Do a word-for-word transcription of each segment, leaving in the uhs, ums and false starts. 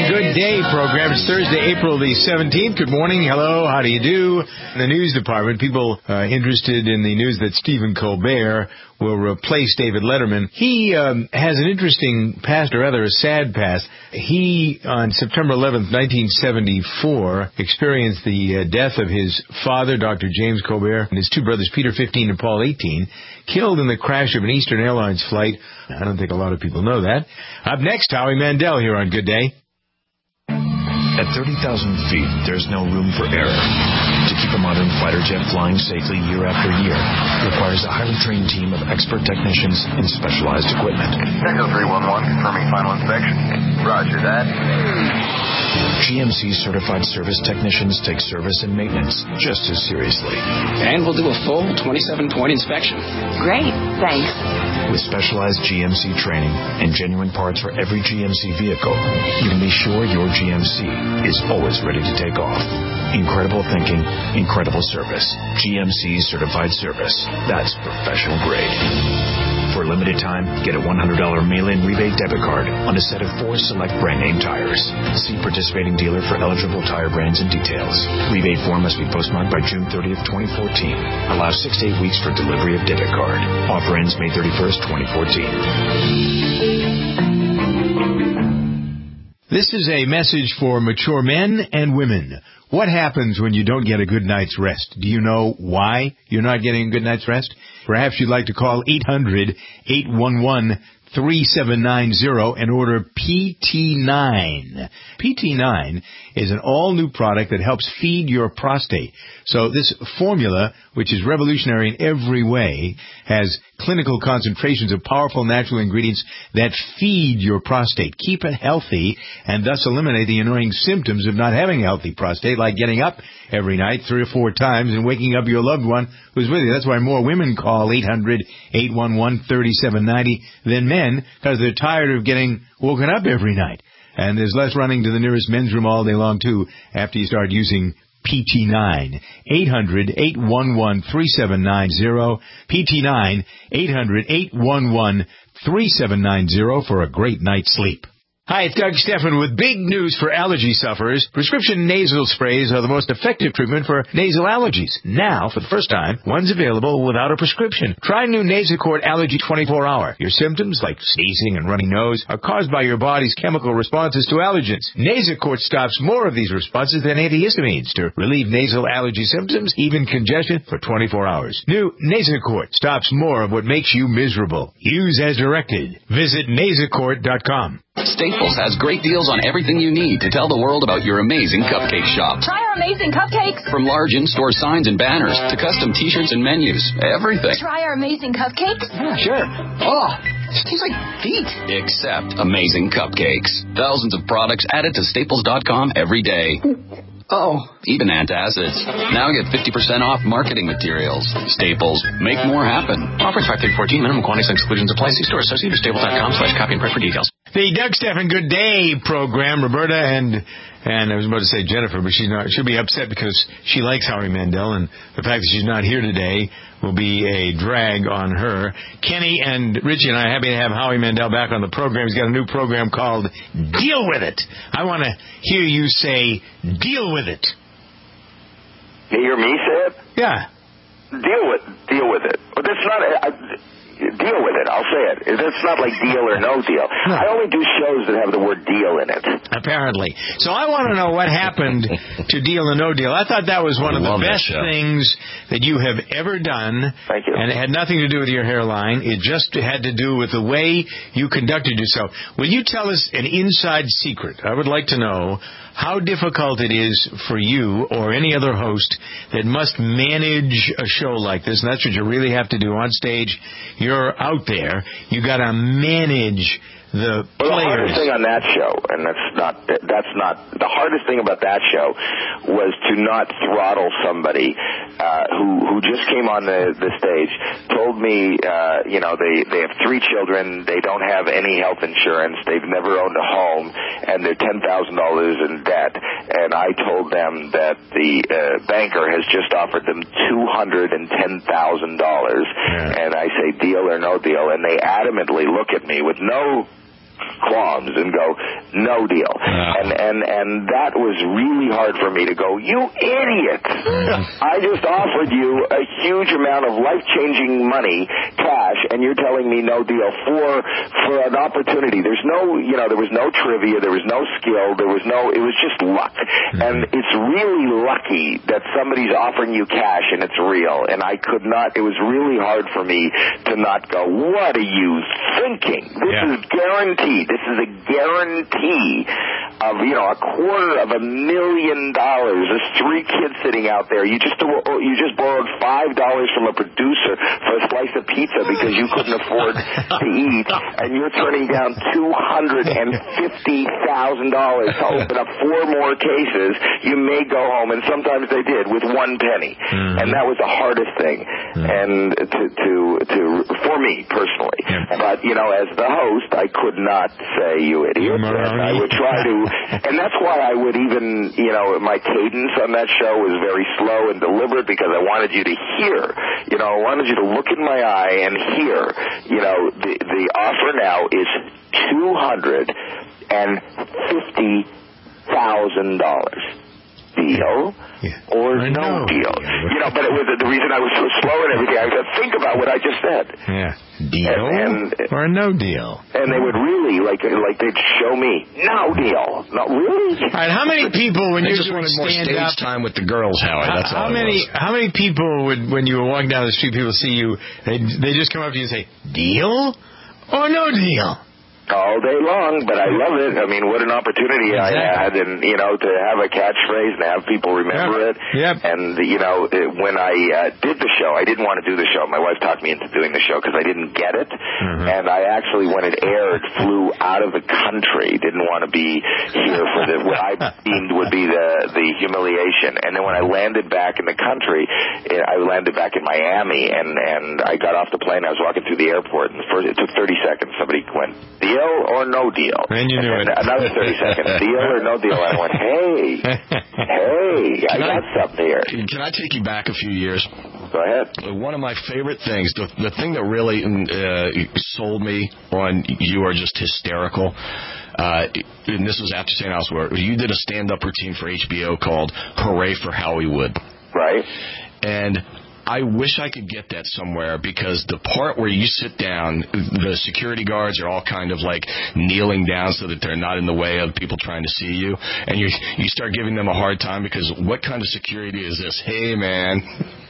Good Day program. It's Thursday, April the seventeenth. Good morning. Hello. How do you do? In the news department, people uh, interested in the news that Stephen Colbert will replace David Letterman. He um, has an interesting past, or rather a sad past. He, on September eleventh, nineteen seventy-four, experienced the uh, death of his father, Doctor James Colbert, and his two brothers, Peter, fifteen, and Paul, eighteen, killed in the crash of an Eastern Airlines flight. I don't think a lot of people know that. Up next, Howie Mandel here on Good Day. At thirty thousand feet, there's no room for error. To keep a modern fighter jet flying safely year after year requires a highly trained team of expert technicians and specialized equipment. Echo three one one, confirming final inspection. Roger that. G M C certified service technicians take service and maintenance just as seriously. And we'll do a full twenty-seven point inspection. Great, thanks. With specialized G M C training and genuine parts for every G M C vehicle, you can be sure your G M C is always ready to take off. Incredible thinking, incredible service. G M C certified service. That's professional grade. For a limited time, get a one hundred dollars mail-in rebate debit card on a set of four select brand-name tires. See participating dealer for eligible tire brands and details. Rebate form must be postmarked by June thirtieth, twenty fourteen. Allow six to eight weeks for delivery of debit card. Offer ends May thirty-first, twenty fourteen. This is a message for mature men and women. What happens when you don't get a good night's rest? Do you know why you're not getting a good night's rest? Perhaps you'd like to call eight hundred, eight one one, three seven nine zero and order P T nine. P T nine is an all-new product that helps feed your prostate. So this formula, which is revolutionary in every way, has clinical concentrations of powerful natural ingredients that feed your prostate, keep it healthy, and thus eliminate the annoying symptoms of not having a healthy prostate, like getting up every night three or four times and waking up your loved one who's with you. That's why more women call eight hundred, eight one one, three seven nine zero than men, because they're tired of getting woken up every night. And there's less running to the nearest men's room all day long, too, after you start using P T nine. eight hundred, eight one one, three seven nine zero. P T nine, eight hundred, eight one one, three seven nine zero for a great night's sleep. Hi, it's Doug Stephan with big news for allergy sufferers. Prescription nasal sprays are the most effective treatment for nasal allergies. Now, for the first time, one's available without a prescription. Try new Nasacort Allergy twenty-four hour. Your symptoms, like sneezing and runny nose, are caused by your body's chemical responses to allergens. Nasacort stops more of these responses than antihistamines to relieve nasal allergy symptoms, even congestion, for twenty-four hours. New Nasacort stops more of what makes you miserable. Use as directed. Visit nasacort dot com. Staples has great deals on everything you need to tell the world about your amazing cupcake shop. Try our amazing cupcakes. From large in-store signs and banners to custom t-shirts and menus, everything. Try our amazing cupcakes. Yeah, sure. Oh, it tastes like feet. Except amazing cupcakes. Thousands of products added to staples dot com every day. Oh, even antacids. Now get fifty percent off marketing materials. Staples. Make more happen. Offer five thirty fourteen. Minimum quantities and exclusions apply. See store associated with staples dot com slash copy and print for details. The Doug Stephan Good Day program. Roberta and and I was about to say Jennifer, but she's not. She'll be upset because she likes Howie Mandel, and the fact that she's not here today will be a drag on her. Kenny and Richie and I are happy to have Howie Mandel back on the program. He's got a new program called Deal With It. I want to hear you say, deal with it. You hear me say it? Yeah. Deal with deal with it. But that's not... I, deal with it. I'll say it. It's not like deal or no deal. No. I only do shows that have the word deal in it. Apparently. So I want to know what happened to Deal or No Deal. I thought that was one of the best things that you have ever done. Thank you. And it had nothing to do with your hairline. It just had to do with the way you conducted yourself. Will you tell us an inside secret? I would like to know how difficult it is for you or any other host that must manage a show like this. And that's what you really have to do on stage. You're out there. You got to manage the well, players. The hardest thing on that show, and that's not that's not the hardest thing about that show, was to not throttle somebody uh, who who just came on the, the stage, told me, uh, you know, they they have three children, they don't have any health insurance, they've never owned a home, and they're ten thousand dollars in debt, and I told them that the uh, banker has just offered them two hundred and ten thousand dollars, yeah. And I say deal or no deal, and they adamantly look at me with no qualms and go, no deal. Uh. And, and, and that was really hard for me to go, you idiot. I just offered you a huge amount of life-changing money, cash, and you're telling me no deal for, for an opportunity. There's no, you know, there was no trivia, there was no skill, there was no, it was just luck. Mm-hmm. And it's really lucky that somebody's offering you cash and it's real. And I could not, it was really hard for me to not go, what are you thinking? This yeah. is guaranteed. This is a guarantee of, you know, a quarter of a million dollars. There's three kids sitting out there. You just you just borrowed five dollars from a producer for a slice of pizza because you couldn't afford to eat, and you're turning down two hundred fifty thousand dollars to open up four more cases. You may go home, and sometimes they did, with one penny. Mm-hmm. And that was the hardest thing, mm-hmm. and to, to, to, for me personally. Yeah. But, you know, as the host, I could not say, you idiot. And I would try to, and that's why I would even, you know, my cadence on that show was very slow and deliberate because I wanted you to hear, you know, I wanted you to look in my eye and hear, you know, the, the offer now is two hundred fifty thousand dollars. Deal yeah. or I no know. deal. You know, but it was the reason I was so slow and everything. I was think about what I just said. Yeah. Deal and, and, or no deal. And they would really, like, like they'd show me, no deal. Not really. All right, how many people, when they you just wanted more stage up, time with the girls, Howard? That's how, all how many? was. How many people would, when you were walking down the street, people see you, they they just come up to you and say, deal or no deal? All day long, but I love it. I mean, what an opportunity exactly. I had, and, you know, to have a catchphrase and have people remember yep. it. Yep. And, you know, it, when I uh, did the show, I didn't want to do the show. My wife talked me into doing the show because I didn't get it. Mm-hmm. And I actually, when it aired, flew out of the country. Didn't want to be here for the, what I deemed would be the, the humiliation. And then when I landed back in the country, I landed back in Miami, and, and I got off the plane. I was walking through the airport, and the first, it took thirty seconds. Somebody went, deal or no deal? And you knew and it. Another thirty seconds. Deal or no deal? And I went, hey, hey, I got I, something here. Can I take you back a few years? Go ahead. One of my favorite things, the, the thing that really uh, sold me on You Are Just Hysterical, uh, and this was after Saint Elsewhere, you did a stand-up routine for H B O called Hooray for Hollywood. Right. And I wish I could get that somewhere, because the part where you sit down, the security guards are all kind of like kneeling down so that they're not in the way of people trying to see you, and you you start giving them a hard time because what kind of security is this? Hey, man,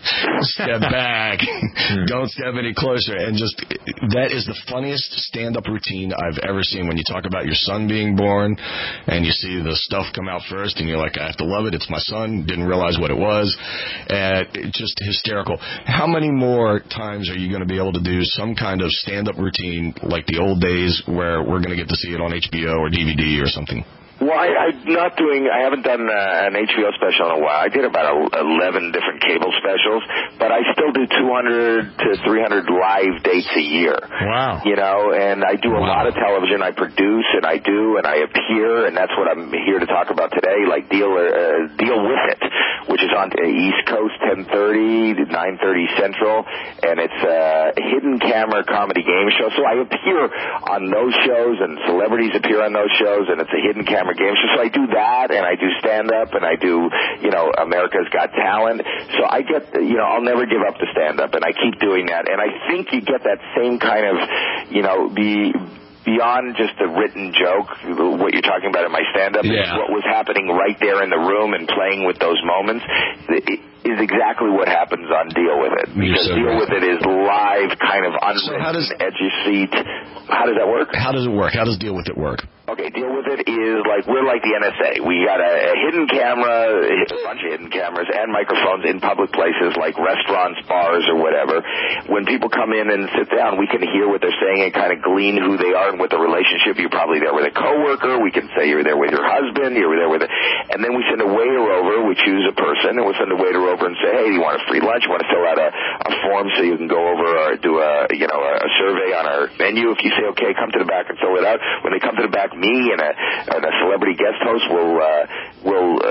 step back. Don't step any closer. And just, that is the funniest stand-up routine I've ever seen, when you talk about your son being born and you see the stuff come out first and you're like, I have to love it. It's my son. Didn't realize what it was. And it just hysterical. How many more times are you going to be able to do some kind of stand-up routine like the old days, where we're going to get to see it on H B O or D V D or something? Well, I, I'm not doing, I haven't done uh, an H B O special in a while. I did about eleven different cable specials, but I still do two hundred to three hundred live dates a year. Wow. You know, and I do a wow. lot of television. I produce and I do and I appear, and that's what I'm here to talk about today, like Deal uh, Deal With It, which is on East Coast, ten thirty to nine thirty Central, and it's a hidden camera comedy game show. So I appear on those shows, and celebrities appear on those shows, and it's a hidden camera game show. So I do that, and I do stand-up, and I do, you know, America's Got Talent. So I get, you know, I'll never give up the stand-up, and I keep doing that. And I think you get that same kind of, you know, be beyond just a written joke, what you're talking about in my stand-up, yeah. is what was happening right there in the room and playing with those moments. It, is exactly what happens on Deal With It. Because so Deal right. With It is live, kind of unwritten, so how does, edgy seat. How does that work? How does it work? How does Deal With It work? Okay, Deal With It is like, we're like the N S A. We got a, a hidden camera, a bunch of hidden cameras and microphones in public places like restaurants, bars, or whatever. When people come in and sit down, we can hear what they're saying and kind of glean who they are and what the relationship. You're probably there with a coworker. We can say you're there with your husband. You're there with a, and then we send a waiter over. We choose a person, and we'll send a waiter over and say, hey, do you want a free lunch? You want to fill out a, a form so you can go over or do a, you know, a survey on our menu? If you say, okay, come to the back and fill it out. When they come to the back, me and a, and a celebrity guest host will, uh, will, uh,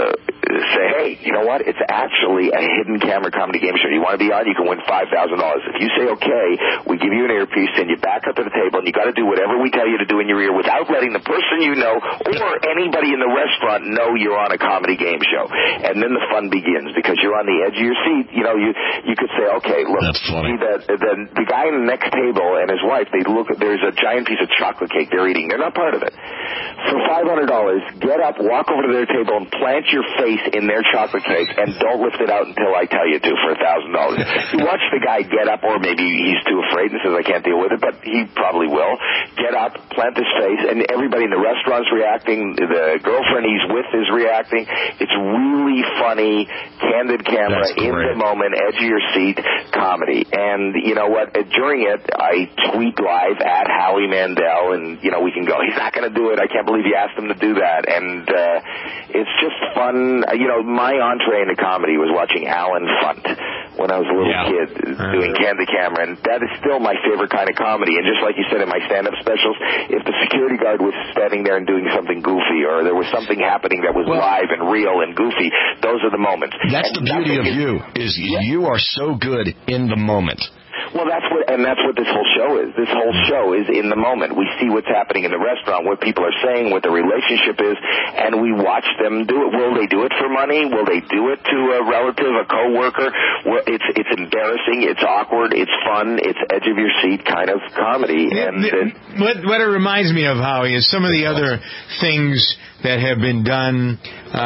say, hey, you know what? It's actually a hidden camera comedy game show. You want to be on? You can win five thousand dollars. If you say okay, we give you an earpiece and you back up to the table and you got to do whatever we tell you to do in your ear without letting the person you know or anybody in the restaurant know you're on a comedy game show. And then the fun begins because you're on the edge of your seat. You know, you you could say, okay, look, That's funny. see that the, the guy in the next table and his wife, they look at, there's a giant piece of chocolate cake they're eating. They're not part of it. For five hundred dollars, get up, walk over to their table, and plant your face in their chocolate cake, and don't lift it out until I tell you to for one thousand dollars. You watch the guy get up, or maybe he's too afraid and says, I can't deal with it, but he probably will. Get up, plant his face, and everybody in the restaurant's reacting. The girlfriend he's with is reacting. It's really funny, candid camera, in the moment, edge of your seat comedy. And you know what? During it, I tweet live at Howie Mandel, and, you know, we can go, he's not going to do it. I can't believe you asked him to do that. And uh, it's just fun. You know, my entree into comedy was watching Alan Funt when I was a little yeah. kid doing candid camera, and that is still my favorite kind of comedy. And just like you said in my stand-up specials, if the security guard was standing there and doing something goofy, or there was something happening that was well, live and real and goofy, those are the moments. That's and the beauty of is, you, is yeah. you are so good in the moment. Well, that's what, and that's what this whole show is. This whole show is in the moment. We see what's happening in the restaurant, what people are saying, what the relationship is, and we watch them do it. Will they do it for money? Will they do it to a relative, a coworker? Well, it's it's embarrassing. It's awkward. It's fun. It's edge of your seat kind of comedy. And it, it, what what it reminds me of, Howie, is some of the other things that have been done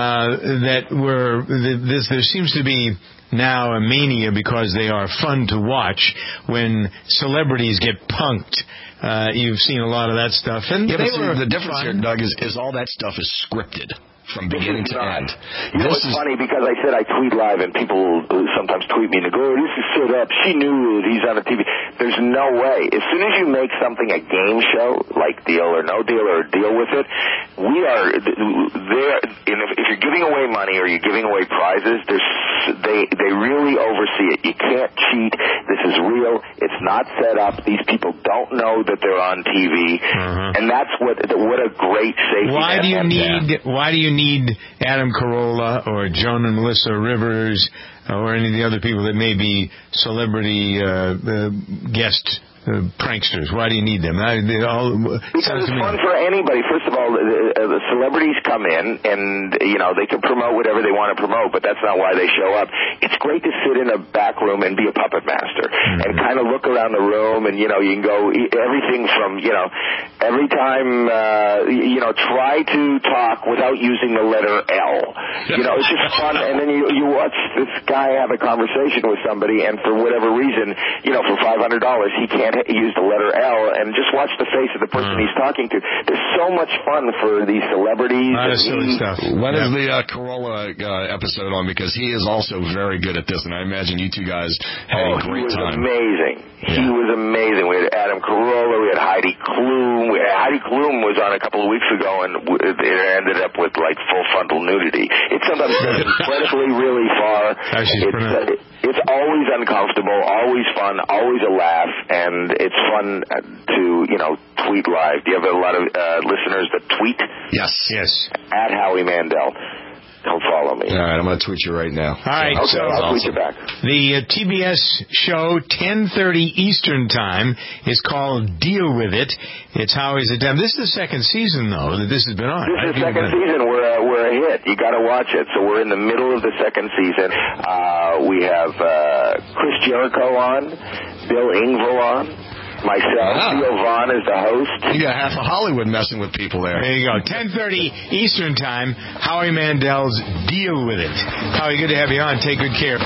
uh, that were this. There seems to be now a mania because they are fun to watch when celebrities get punked. Uh, you've seen a lot of that stuff. And yeah, they but see, were the difference fun. here, Doug, is, is all that stuff is scripted from beginning to end. You know, this it's is funny because I said I tweet live, and people sometimes tweet me and they go, oh, this is set up. She knew it. He's on a T V. There's no way. As soon as you make something a game show, like Deal or No Deal or Deal with It, we are there. And if, if you're giving away money or you're giving away prizes, there's, they they really oversee it. You can't cheat. This is real. It's not set up. These people don't know that they're on T V, uh-huh. and that's what what a great safety. Why do you need? That. Why do you need Adam Carolla or Joan and Melissa Rivers or any of the other people that may be celebrity uh, uh, guest uh, pranksters? Why do you need them? I, they all, because it's fun for anybody. First of all, the, uh, the celebrities come in and, you know, they can promote whatever they want to promote, but that's not why they show up. It's great to sit in a back room and be a puppet master mm-hmm. and kind of look around the room, and, you know, you can go everything from, you know, every time, uh, you know, try to talk without using the letter L. You know, it's just fun. And then you, you watch this guy have a conversation with somebody, and for whatever reason, you know, for five hundred dollars, he can't use the letter L, and just watch the face of the person mm. he's talking to. There's so much fun for these celebrities. A lot of silly stuff. When yeah. is the uh, Carolla uh, episode on? Because he is also very good at this, and I imagine you two guys had oh, a great he was time. amazing. Yeah. He was amazing. We had Adam Carolla, we had Heidi Klum. We had, Heidi Klum was on a couple of weeks ago, and it ended up with, like, full frontal nudity. It sometimes goes incredibly really far. It's, uh, it's always uncomfortable, always fun, always a laugh, and it's fun to, you know, tweet live. Do you have a lot of uh, listeners that tweet? Yes. Yes. At Howie Mandel. Don't follow me. All right, I'm going to tweet you right now. All right, okay, so I'll awesome. tweet you back. The uh, T B S show, ten thirty Eastern Time, is called Deal With It. It's Howie's attempt. This is the second season, though, that this has been on. This is the second season. We're a, we're a hit. You got to watch it. So we're in the middle of the second season. Uh, we have uh, Chris Jericho on, Bill Engvall on. Myself, ah. Theo Vaughn is the host. You got half of Hollywood messing with people there. There you go. ten thirty Eastern Time, Howie Mandel's Deal With It. Howie, good to have you on. Take good care.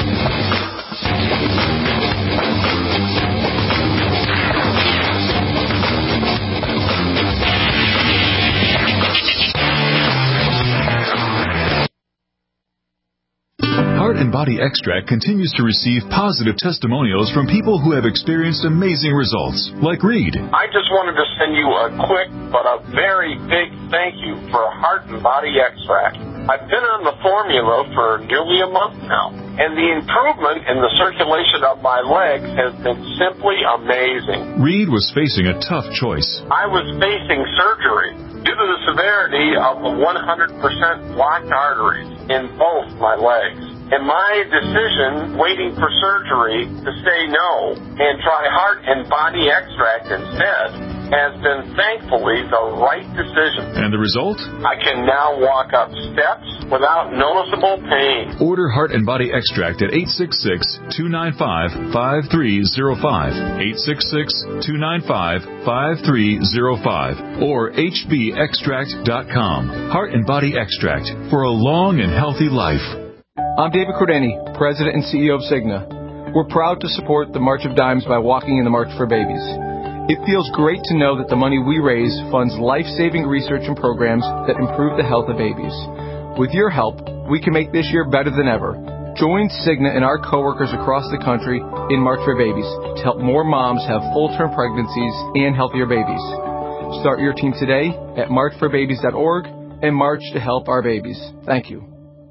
Heart and Body Extract continues to receive positive testimonials from people who have experienced amazing results, like Reed. I just wanted to send you a quick but a very big thank you for Heart and Body Extract. I've been on the formula for nearly a month now, and the improvement in the circulation of my legs has been simply amazing. Reed was facing a tough choice. I was facing surgery. due to the severity of the one hundred percent blocked arteries in both my legs. And my decision, waiting for surgery, to say no and try heart and body extract instead, has been thankfully the right decision. And the result? I can now walk up steps without noticeable pain. Order Heart and Body Extract at eight six six, two nine five, five three zero five, eight six six, two nine five, five three zero five, or h b extract dot com. Heart and Body Extract for a long and healthy life. I'm David Cordeni, President and C E O of Cigna. We're proud to support the March of Dimes by walking in the March for Babies. It feels great to know that the money we raise funds life-saving research and programs that improve the health of babies. With your help, we can make this year better than ever. Join Cigna and our coworkers across the country in March for Babies to help more moms have full-term pregnancies and healthier babies. Start your team today at march for babies dot org and march to help our babies. Thank you.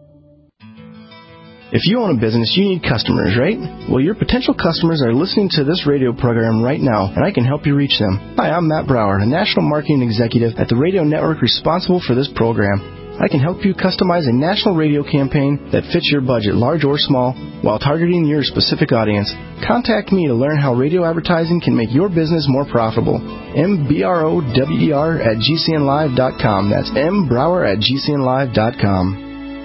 If you own a business, you need customers, right? Well, your potential customers are listening to this radio program right now, and I can help you reach them. Hi, I'm Matt Brower, a national marketing executive at the radio network responsible for this program. I can help you customize a national radio campaign that fits your budget, large or small, while targeting your specific audience. Contact me to learn how radio advertising can make your business more profitable. M B R O W E R at G C N live dot com. That's M Brower at G C N live dot com.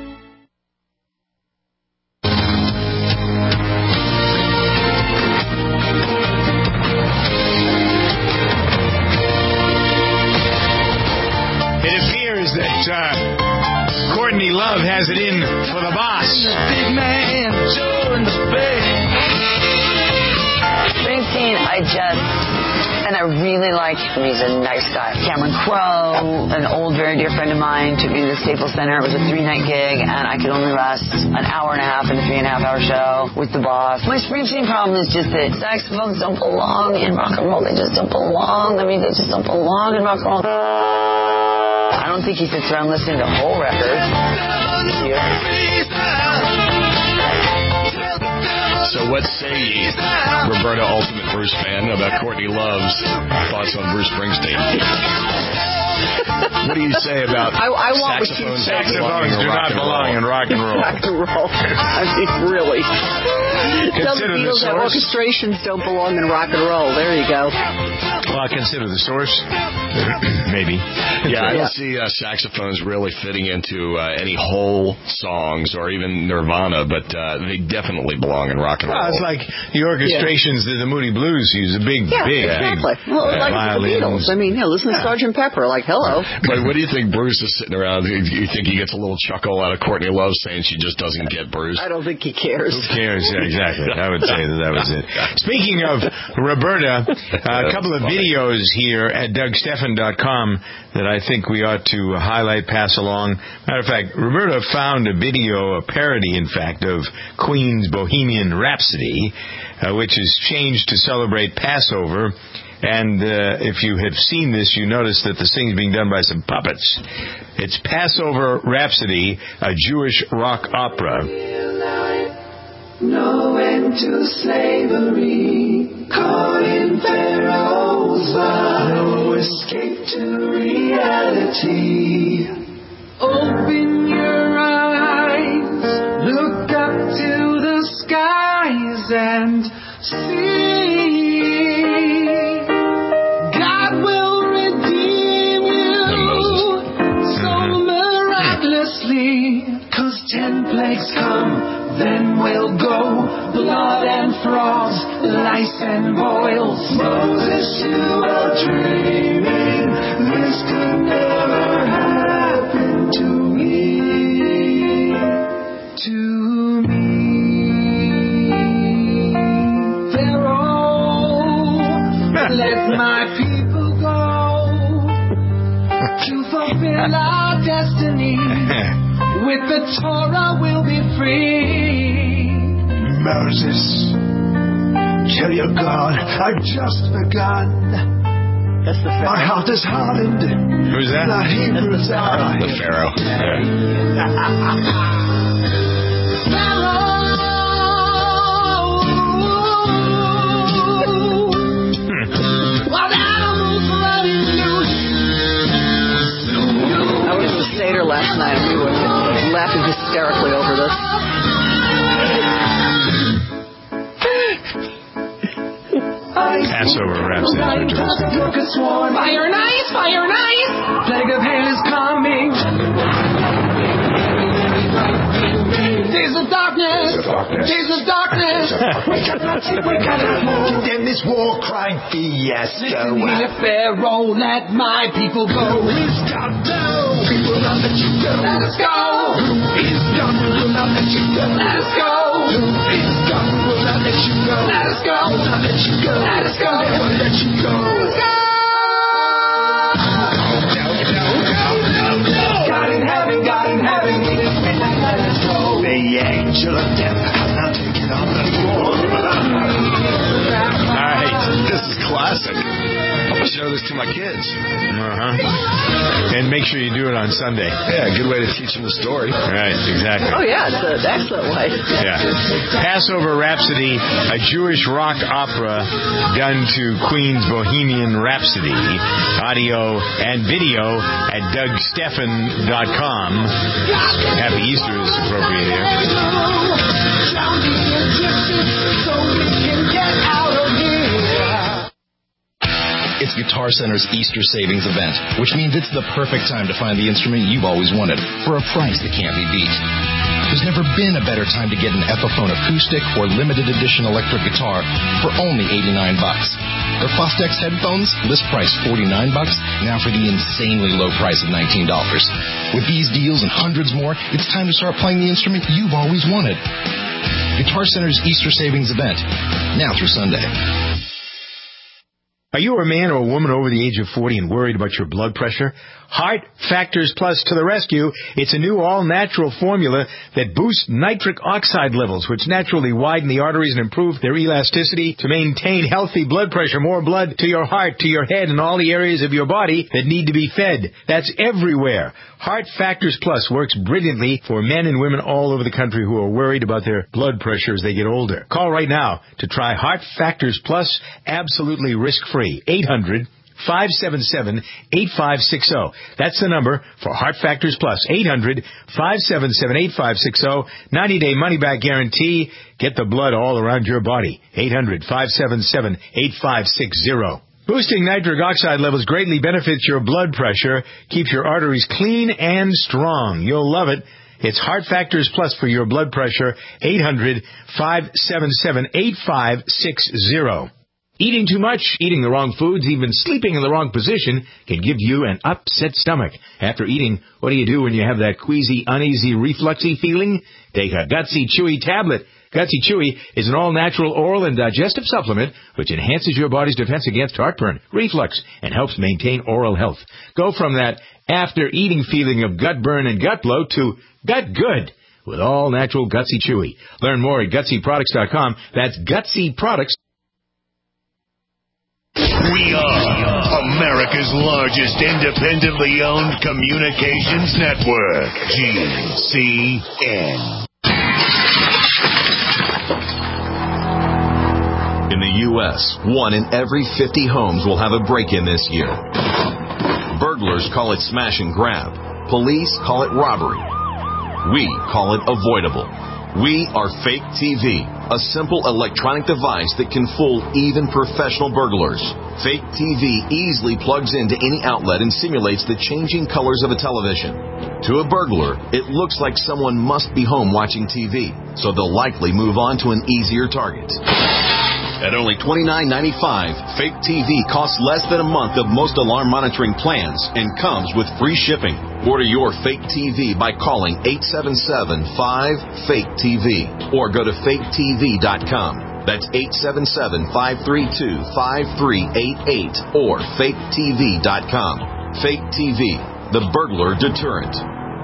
Love has it in for the boss. The big man, Joe in the band. Springsteen, I just, and I really like him. He's a nice guy. Cameron Crowe, an old, very dear friend of mine, took me to the Staples Center. It was a three-night gig, and I could only last an hour and a half in a three-and-a-half-hour show with the boss. My Springsteen problem is just that saxophones don't belong in rock and roll. They just don't belong. I mean, they just don't belong in rock and roll. I don't think he sits around listening to whole records. Yeah. So what say ye, Roberta Ultimate Bruce fan, about Courtney Love's thoughts on Bruce Springsteen? What do you say about I, I want saxophones? Saxophones do not belong in rock and roll. Rock and roll. I mean, really. Some Consider the Beatles source. orchestrations don't belong in rock and roll. There you go. Well, consider the source. Maybe. Yeah, I don't see uh, saxophones really fitting into uh, any whole songs or even Nirvana, but uh, they definitely belong in rock and roll. Well, it's like the orchestrations that the Moody Blues use. A big, yeah, big, exactly. big well, uh, like the Beatles. I mean, yeah, listen to Sergeant Pepper. Like, hello. But what do you think Bruce is sitting around? Do you think he gets a little chuckle out of Courtney Love saying she just doesn't get Bruce? I don't think he cares. Who cares? Yeah, exactly. I would say that that was it. Speaking of Roberta, uh, a couple of videos here at Doug Stephan dot com that I think we ought to highlight, pass along. Matter of fact, Roberta found a video, a parody, in fact, of Queen's Bohemian Rhapsody, uh, which is changed to celebrate Passover. And uh, if you have seen this, you notice that this thing is being done by some puppets. It's Passover Rhapsody, a Jewish rock opera. No end to slavery, caught in Pharaoh's vice, no escape to reality. Open your eyes, look up to the skies and see. God will redeem you so miraculously, 'cause ten plagues come. Then we'll go, blood and frogs, lice and boils. Moses, you are dreaming, this could never happen to me, to me. Pharaoh, let my people go, to fulfill our destiny. With the Torah we'll be free. Moses, tell your God I've just begun. That's the Pharaoh. My heart is hardened. Who's that? The Hebrews the are. The Pharaoh. Wild animals running loose. Passover Rhapsody. Fire and ice, fire and ice. Plague of hail is coming. Days of darkness. Days of darkness. We cannot we cannot condemn this war crime fiasco. Listen here, Pharaoh, let my people go. It's God, no. We will not let you go. Let us go. It's God, we will not let you go. Let us go. It's God, we will not let you go. Let us go. We will not let you go. Let us go. We will let you go. Let's go. God in heaven, God in heaven, we just midnight, let us go. The angel of death has now taken on the throne. All right. This is classic. I'm going to show this to my kids. Uh-huh. And make sure you do it on Sunday. Yeah, good way to teach them the story. Right, exactly. Oh, yeah, it's an excellent way. Yeah. Passover Rhapsody, a Jewish rock opera done to Queen's Bohemian Rhapsody. Audio and video at doug steffen dot com. Happy Easter is appropriate here. It's Guitar Center's Easter Savings Event, which means it's the perfect time to find the instrument you've always wanted for a price that can't be beat. There's never been a better time to get an Epiphone acoustic or limited edition electric guitar for only eighty-nine bucks. Their Fostex headphones, list price forty-nine bucks, now for the insanely low price of nineteen dollars. With these deals and hundreds more, it's time to start playing the instrument you've always wanted. Guitar Center's Easter Savings Event, now through Sunday. Are you a man or a woman over the age of forty and worried about your blood pressure? Heart Factors Plus to the rescue. It's a new all-natural formula that boosts nitric oxide levels, which naturally widen the arteries and improve their elasticity to maintain healthy blood pressure, more blood to your heart, to your head, and all the areas of your body that need to be fed. That's everywhere. Heart Factors Plus works brilliantly for men and women all over the country who are worried about their blood pressure as they get older. Call right now to try Heart Factors Plus absolutely risk-free. eight hundred, five seven seven, eight five six zero. That's the number for Heart Factors Plus. eight hundred, five seven seven, eight five six zero. ninety-day money-back guarantee. Get the blood all around your body. eight hundred, five seven seven, eight five six zero. Boosting nitric oxide levels greatly benefits your blood pressure, keeps your arteries clean and strong. You'll love it. It's Heart Factors Plus for your blood pressure. eight hundred, five seven seven, eight five six zero. Eating too much, eating the wrong foods, even sleeping in the wrong position can give you an upset stomach. After eating, what do you do when you have that queasy, uneasy, refluxy feeling? Take a Gutsy Chewy tablet. Gutsy Chewy is an all-natural oral and digestive supplement which enhances your body's defense against heartburn, reflux, and helps maintain oral health. Go from that after-eating feeling of gut burn and gut bloat to gut good with all-natural Gutsy Chewy. Learn more at gutsy products dot com. That's Gutsy Products. We are America's largest independently owned communications network, G C N. In the U S, one in every fifty homes will have a break-in this year. Burglars call it smash and grab. Police call it robbery. We call it avoidable. We are Fake T V, a simple electronic device that can fool even professional burglars. Fake T V easily plugs into any outlet and simulates the changing colors of a television. To a burglar, it looks like someone must be home watching T V, so they'll likely move on to an easier target. At only twenty-nine ninety-five, Fake T V costs less than a month of most alarm monitoring plans and comes with free shipping. Order your Fake T V by calling eight seven seven, five, fake T V or go to fake T V dot com. That's eight seven seven, five three two, five three eight eight or fake T V dot com. Fake T V, the burglar deterrent.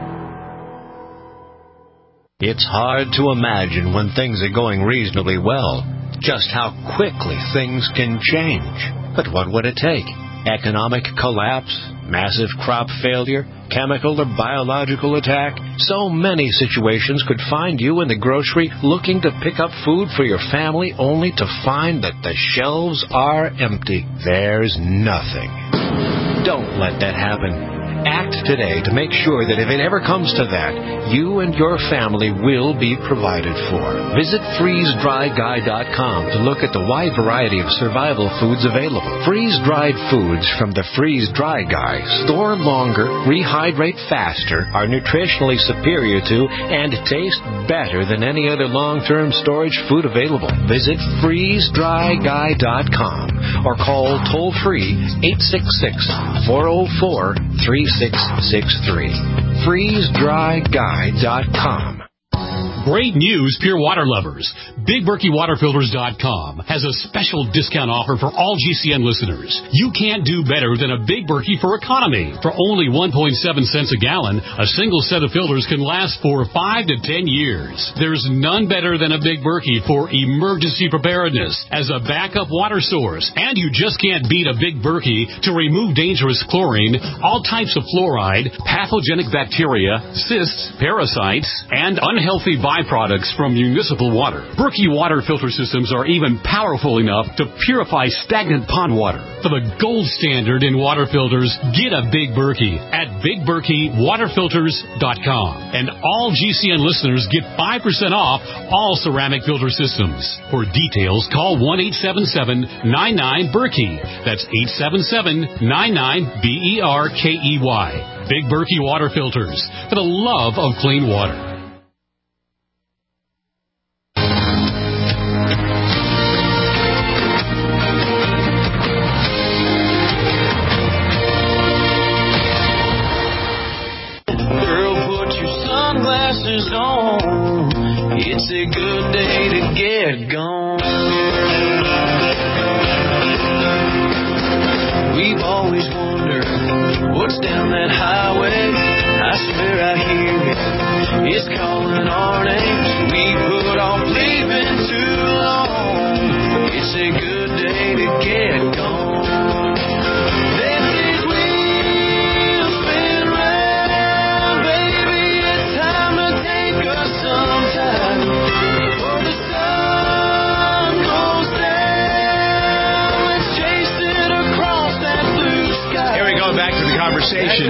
It's hard to imagine when things are going reasonably well just how quickly things can change. But what would it take? Economic collapse? Massive crop failure? Chemical or biological attack? So many situations could find you in the grocery looking to pick up food for your family only to find that the shelves are empty. There's nothing. Don't let that happen. Act today to make sure that if it ever comes to that, you and your family will be provided for. Visit freeze dry guy dot com to look at the wide variety of survival foods available. Freeze-dried foods from the Freeze Dry Guy store longer, rehydrate faster, are nutritionally superior to, and taste better than any other long-term storage food available. Visit freeze dry guy dot com or call toll-free eight six six, four oh four, three six six three. freeze dry guy dot com. Great news, Pure Water lovers. Big Berkey Water Filters dot com has a special discount offer for all G C N listeners. You can't do better than a Big Berkey for economy. For only one point seven cents a gallon, a single set of filters can last for five to ten years. There's none better than a Big Berkey for emergency preparedness as a backup water source. And you just can't beat a Big Berkey to remove dangerous chlorine, all types of fluoride, pathogenic bacteria, cysts, parasites, and unhealthy byproducts from municipal water. Berkey water filter systems are even powerful enough to purify stagnant pond water. For the gold standard in water filters, get a Big Berkey at Big Berkey Water Filters dot com. And all G C N listeners get five percent off all ceramic filter systems. For details, call one eight seven seven, nine nine, Berkey. That's eight seven seven, nine nine, B E R K E Y. Big Berkey Water Filters, for the love of clean water. On. It's a good day to get gone. We've always wondered what's down that highway. I swear I hear it. It's calling our names. We put off leaving too long. It's a good day to get gone. Conversation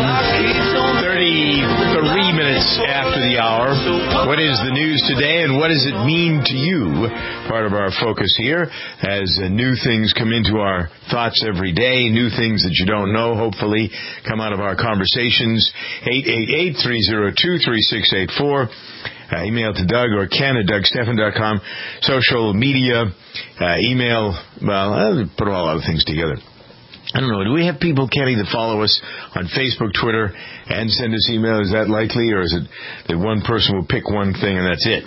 thirty-three minutes after the hour. What is the news today and what does it mean to you? Part of our focus here as uh, new things come into our thoughts every day, new things that you don't know, hopefully, come out of our conversations. eight eight eight, three oh two, three six eight four. Uh, email to Doug or Ken at Doug Stephan dot com. Social media, uh, email, well, I'll put all other things together. I don't know. Do we have people, Kenny, that follow us on Facebook, Twitter, and send us email? Is that likely, or is it that one person will pick one thing and that's it?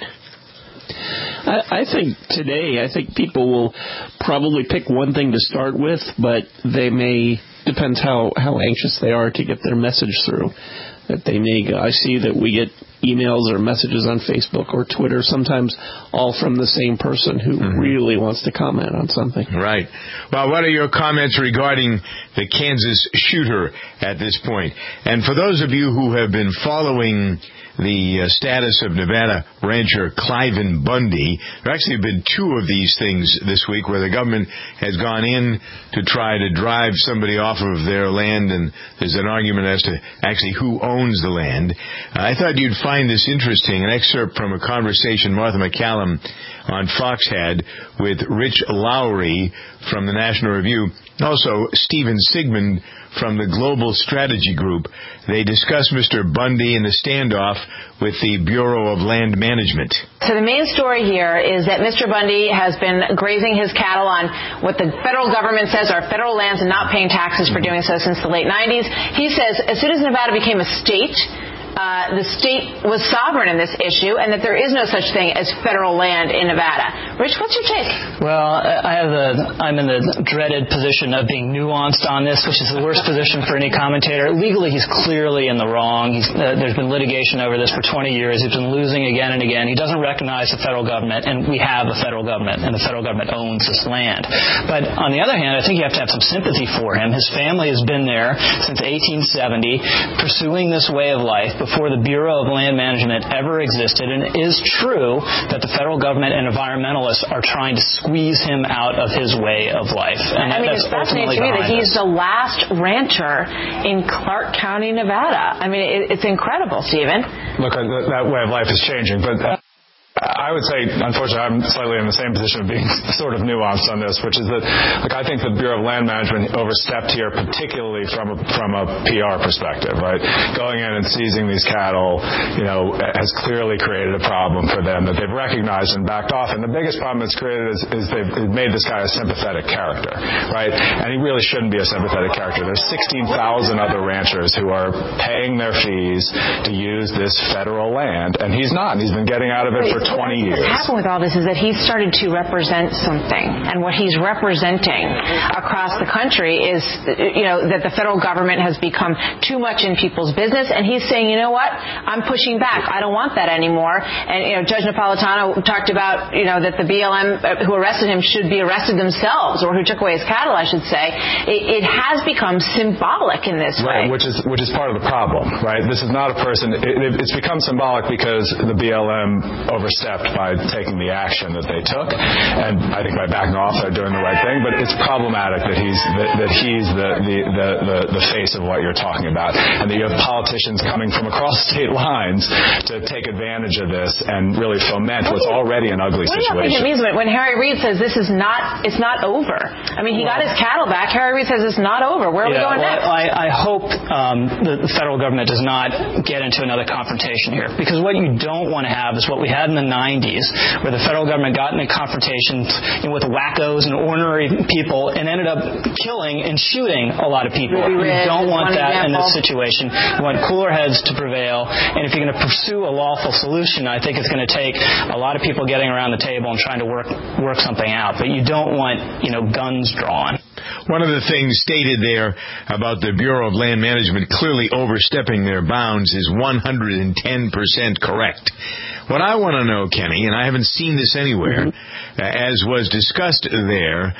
I, I think today, I think people will probably pick one thing to start with, but they may, depends how, how anxious they are to get their message through, that they may go. I see that we get emails or messages on Facebook or Twitter, sometimes all from the same person who mm-hmm. really wants to comment on something. Right. Well, what are your comments regarding the Kansas shooter at this point? And for those of you who have been following the uh, status of Nevada rancher Cliven Bundy, there actually have been two of these things this week where the government has gone in to try to drive somebody off of their land, and there's an argument as to actually who owns the land. Uh, I thought you'd find this interesting, an excerpt from a conversation Martha McCallum on Fox had with Rich Lowry from the National Review, also Stephen Sigmund from the Global Strategy Group. They discuss Mister Bundy and the standoff with the Bureau of Land Management. So the main story here is that Mister Bundy has been grazing his cattle on what the federal government says are federal lands and not paying taxes for doing so since the late nineties. He says as soon as Nevada became a state, Uh, the state was sovereign in this issue and that there is no such thing as federal land in Nevada. Rich, what's your take? Well, I have the, I'm in the dreaded position of being nuanced on this, which is the worst position for any commentator. Legally, he's clearly in the wrong. He's, uh, there's been litigation over this for twenty years. He's been losing again and again. He doesn't recognize the federal government, and we have a federal government, and the federal government owns this land. But on the other hand, I think you have to have some sympathy for him. His family has been there since eighteen seventy, pursuing this way of life before the Bureau of Land Management ever existed, and it is true that the federal government and environmentalists are trying to squeeze him out of his way of life. And I mean, that's it's fascinating to me that he's us. the last rancher in Clark County, Nevada. I mean, it, it's incredible, Stephen. Look, that, that way of life is changing, but uh, I would say, unfortunately, I'm slightly in the same position of being sort of nuanced on this, which is that, like, I think the Bureau of Land Management overstepped here, particularly from a, from a P R perspective, right? Going in and seizing these cattle, you know, has clearly created a problem for them that they've recognized and backed off. And the biggest problem it's created is, is they've made this guy a sympathetic character, right? And he really shouldn't be a sympathetic character. There's sixteen thousand other ranchers who are paying their fees to use this federal land, and he's not. And he's been getting out of it for twenty years. What's happened with all this is that he's started to represent something, and what he's representing across the country is, you know, that the federal government has become too much in people's business, and he's saying, you know what, I'm pushing back. I don't want that anymore. And, you know, Judge Napolitano talked about, you know, that the B L M who arrested him should be arrested themselves, or who took away his cattle, I should say. It, it has become symbolic in this right, way. Which is which is part of the problem, right? This is not a person. It, it's become symbolic because the B L M overstepped by taking the action that they took, and I think by backing off they're doing the right thing. But it's problematic that he's that, that he's the the, the the the face of what you're talking about, and that you have politicians coming from across state lines to take advantage of this and really foment what's already an ugly what situation. What do you think it means when, when Harry Reid says this is not it's not over? I mean, he well, got his cattle back. Harry Reid says it's not over. Where are yeah, we going well, next? I, I hope um, the federal government does not get into another confrontation here, because what you don't want to have is what we had in the nineties, where the federal government got into confrontations, you know, with wackos and ornery people and ended up killing and shooting a lot of people. Ruby You Ridge don't want that example. in this situation. You want cooler heads to prevail, and if you're going to pursue a lawful solution, I think it's going to take a lot of people getting around the table and trying to work work something out. But you don't want, you know, guns drawn. One of the things stated there about the Bureau of Land Management clearly overstepping their bounds is one hundred ten percent correct. What I want to know, Kenny, and I haven't seen this anywhere, mm-hmm. uh, as was discussed there,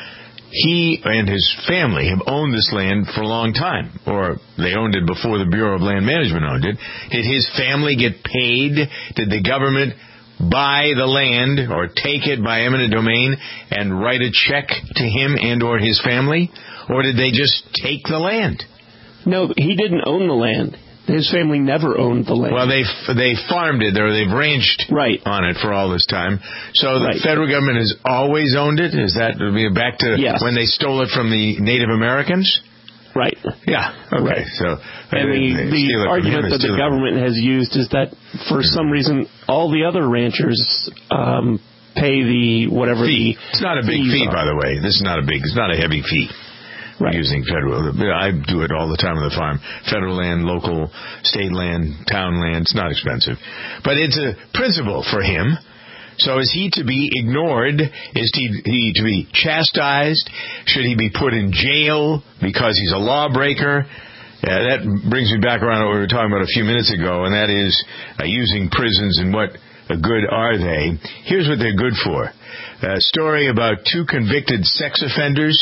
he and his family have owned this land for a long time, or they owned it before the Bureau of Land Management owned it. Did his family get paid? Did the government buy the land or take it by eminent domain and write a check to him and or his family? Or did they just take the land? No, he didn't own the land. His family never owned the land. Well, they they farmed it, or they've ranched right. on it for all this time. So the right. federal government has always owned it? Is that back to yes. when they stole it from the Native Americans? Right. Yeah. Okay. Right. So and the, the argument that the government has used is that for some reason all the other ranchers um, pay the whatever fee. the It's not a big fee, are. by the way. This is not a big. It's not a heavy fee. Right. Using federal. I do it all the time on the farm. Federal land, local, state land, town land. It's not expensive. But it's a principle for him. So is he to be ignored? Is he, he to be chastised? Should he be put in jail because he's a lawbreaker? Yeah, that brings me back around to what we were talking about a few minutes ago, and that is uh, using prisons and what good are they. Here's what they're good for. A story about two convicted sex offenders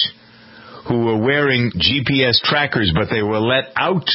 who were wearing G P S trackers, but they were let out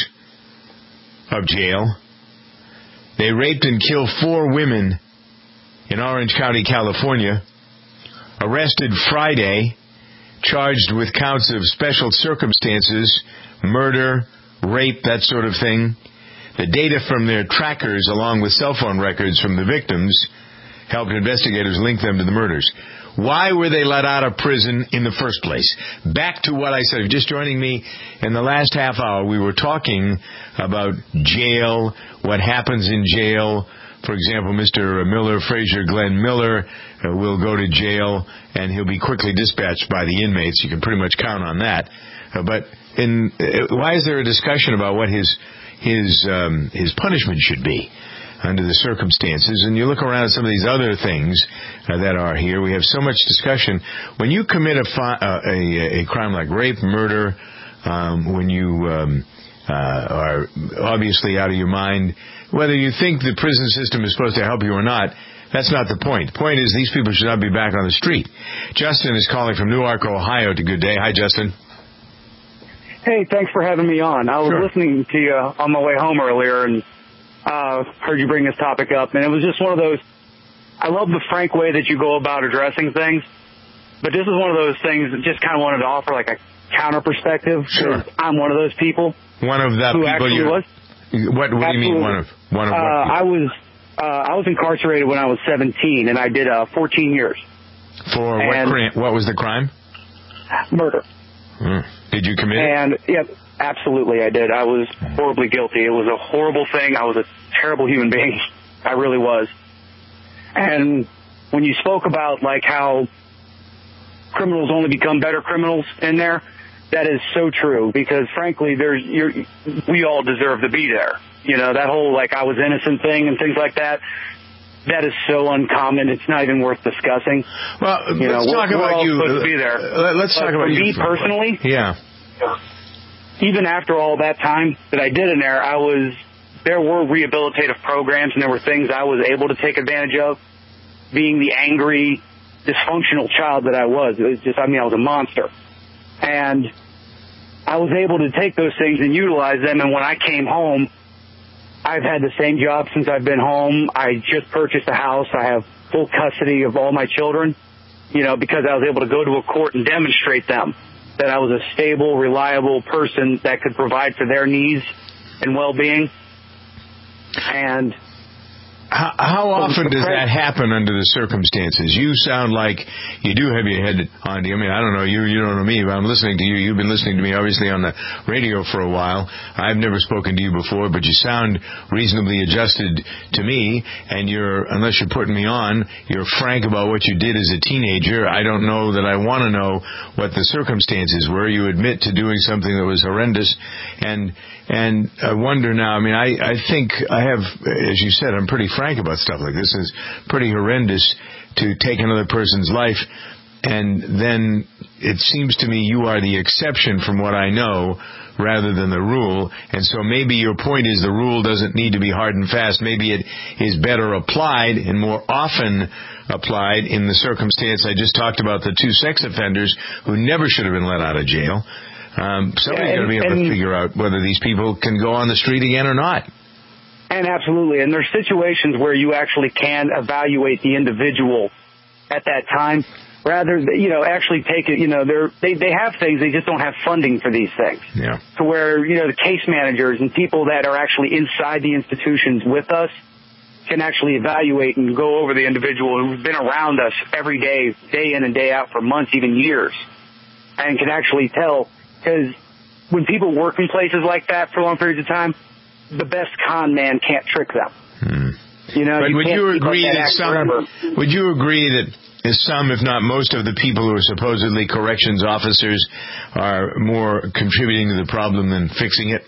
of jail. They raped and killed four women in Orange County, California. Arrested Friday, charged with counts of special circumstances, murder, rape, that sort of thing. The data from their trackers, along with cell phone records from the victims, helped investigators link them to the murders. Why were they let out of prison in the first place? Back to what I said. If you're just joining me, in the last half hour, we were talking about jail, what happens in jail. For example, Mister Miller, Fraser Glenn Miller, uh, will go to jail, and he'll be quickly dispatched by the inmates. You can pretty much count on that. Uh, but in, uh, why is there a discussion about what his his um, his punishment should be under the circumstances? And you look around at some of these other things uh, that are here. We have so much discussion. When you commit a fi- uh, a, a crime like rape, murder, um, when you um, uh, are obviously out of your mind, whether you think the prison system is supposed to help you or not, that's not the point. The point is these people should not be back on the street. Justin is calling from Newark, Ohio. To Good Day. Hi, Justin. Hey, thanks for having me on. I was sure. listening to you on my way home earlier, and uh, heard you bring this topic up, and it was just one of those, I love the frank way that you go about addressing things, but this is one of those things that just kind of wanted to offer like a counter perspective. Sure. I'm one of those people. One of the who people you... was. What, what do you mean one of? One of what? Uh, I was, uh, I was incarcerated when I was seventeen, and I did, uh, fourteen years. For what and crime? What was the crime? Murder. Hmm. Did you commit it? And, yeah, absolutely I did. I was horribly guilty. It was a horrible thing. I was a terrible human being. I really was. And when you spoke about, like, how criminals only become better criminals in there, that is so true, because, frankly, there's you're, we all deserve to be there. You know, that whole, like, I was innocent thing and things like that, that is so uncommon, it's not even worth discussing. Well, you let's know, talk we're, about we're all you. supposed to be there. Uh, let's but talk about for you. me personally, yeah. even after all that time that I did in there, I was, there were rehabilitative programs and there were things I was able to take advantage of, being the angry, dysfunctional child that I was. It was just, I mean, I was a monster. And I was able to take those things and utilize them, and when I came home, I've had the same job since I've been home. I just purchased a house. I have full custody of all my children, you know, because I was able to go to a court and demonstrate them that I was a stable, reliable person that could provide for their needs and well-being. And How, how often does that happen under the circumstances? You sound like you do have your head on. I mean, I don't know you. You don't know me, but I'm listening to you. You've been listening to me, obviously, on the radio for a while. I've never spoken to you before, but you sound reasonably adjusted to me. And you're, unless you're putting me on, you're frank about what you did as a teenager. I don't know that I want to know what the circumstances were. You admit to doing something that was horrendous, and and I wonder now. I mean, I I think I have, as you said, I'm pretty frank about stuff like this. It's pretty horrendous to take another person's life, and then it seems to me you are the exception from what I know rather than the rule. And so maybe your point is the rule doesn't need to be hard and fast. Maybe it is better applied and more often applied in the circumstance I just talked about, the two sex offenders who never should have been let out of jail. Um, somebody's yeah, got to be able to figure out whether these people can go on the street again or not. And absolutely. And there's situations where you actually can evaluate the individual at that time. Rather, you know, actually take it, you know, they're, they, they have things, they just don't have funding for these things. Yeah. To where, you know, the case managers and people that are actually inside the institutions with us can actually evaluate and go over the individual who's been around us every day, day in and day out for months, even years, and can actually tell. Because when people work in places like that for long periods of time, the best con man can't trick them. Hmm. You know, but you would can't you keep up agree that that act some? forever. Would you agree that some, if not most, of the people who are supposedly corrections officers are more contributing to the problem than fixing it?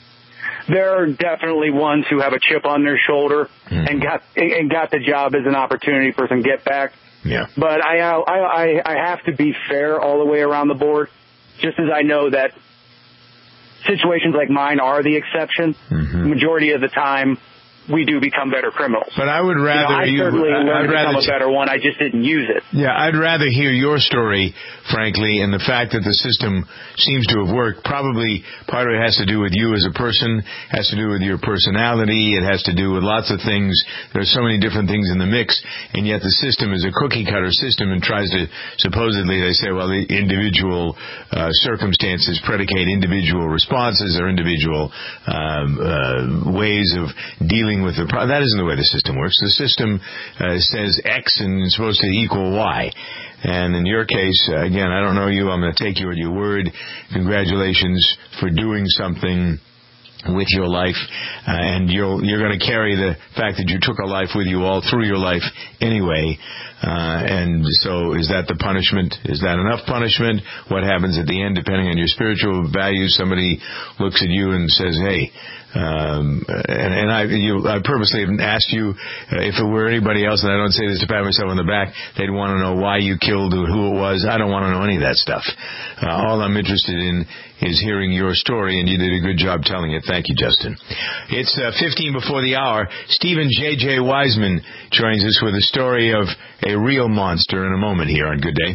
There are definitely ones who have a chip on their shoulder hmm. and got and got the job as an opportunity for some get back. Yeah. But I, I I have to be fair all the way around the board, just as I know that situations like mine are the exception. Mm-hmm. The majority of the time, we do become better criminals. But I would rather you. Know, I certainly you, learned I'd to rather become a better one. I just didn't use it. Yeah, I'd rather hear your story, frankly, and the fact that the system seems to have worked. Probably part of it has to do with you as a person, has to do with your personality, it has to do with lots of things. There's so many different things in the mix, and yet the system is a cookie-cutter system and tries to, supposedly, they say, well, the individual uh, circumstances predicate individual responses or individual um, uh, ways of dealing with the problem. That isn't the way the system works. The system uh, says X and it's supposed to equal Y. And in your case, uh, again, I don't know you. I'm going to take you at your word. Congratulations for doing something with your life, uh, and you'll, you're going to carry the fact that you took a life with you all through your life anyway. Uh, and so is that the punishment? Is that enough punishment? What happens at the end, depending on your spiritual values? Somebody looks at you and says, hey, um, and, and I, you, I purposely haven't asked you uh, if it were anybody else, and I don't say this to pat myself on the back, they'd want to know why you killed or who it was. I don't want to know any of that stuff. Uh, all I'm interested in is hearing your story, and you did a good job telling it. Thank you, Justin. It's uh, fifteen before the hour. Stephen J J. Wiseman joins us with a story of a real monster in a moment here on Good Day.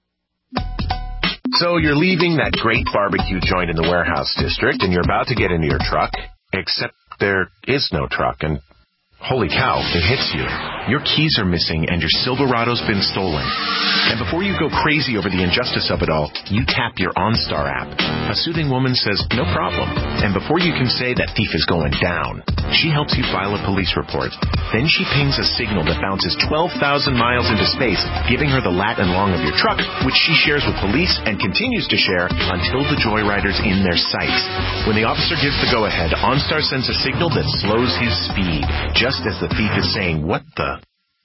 So you're leaving that great barbecue joint in the Warehouse District, and you're about to get into your truck, except there is no truck, and holy cow, it hits you. Your keys are missing and your Silverado's been stolen. And before you go crazy over the injustice of it all, you tap your OnStar app. A soothing woman says, no problem. And before you can say that thief is going down, she helps you file a police report. Then she pings a signal that bounces twelve thousand miles into space, giving her the lat and long of your truck, which she shares with police and continues to share until the joyrider's in their sights. When the officer gives the go-ahead, OnStar sends a signal that slows his speed, just as the thief is saying, what the?